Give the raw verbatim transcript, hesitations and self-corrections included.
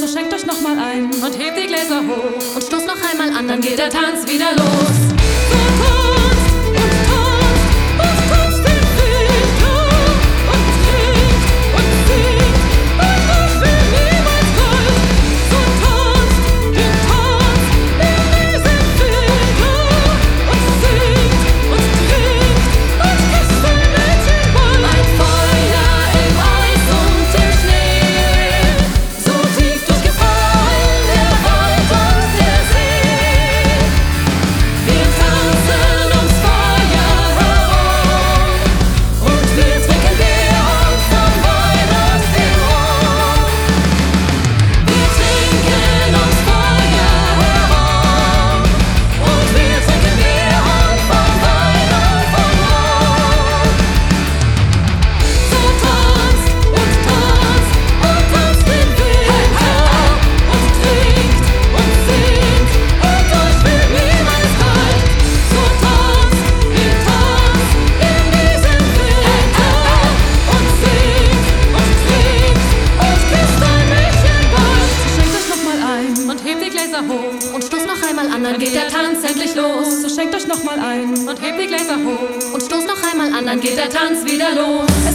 So schenkt euch noch mal ein und hebt die Gläser hoch und stoßt noch einmal an, dann geht der Tanz wieder los. So tanzt und tanzt und tanzt den Winter und trinkt und singt und euch will niemals kalt. So tanzt den Tanz in diesem Winter und singt und trinkt und küsst ein Mädchen bald. Ein Feuer im Eis und im Schnee, so tief durchgefallen der Wald und der See. Wir tanzen ums Feuer herum und wir trinken Bier und vom Weihnachtsbaum. Wir trinken ums Feuer herum und wir trinken Bier und vom Weihnachtsbaum. So tanzt und tanzt und tanzt den Winter und trinkt und singt und euch wird niemals kalt. So tanzt den Tanz in diesem Winter und singt und trinkt und küsst ein Mädchen bald. So schenkt euch noch mal ein Und hebt die Gläser hoch und stoßt noch einmal an, dann geht der Tanz endlich los. So schenkt euch noch mal ein Und hebt die Gläser hoch und stoßt noch einmal an, dann geht der Tanz wieder los.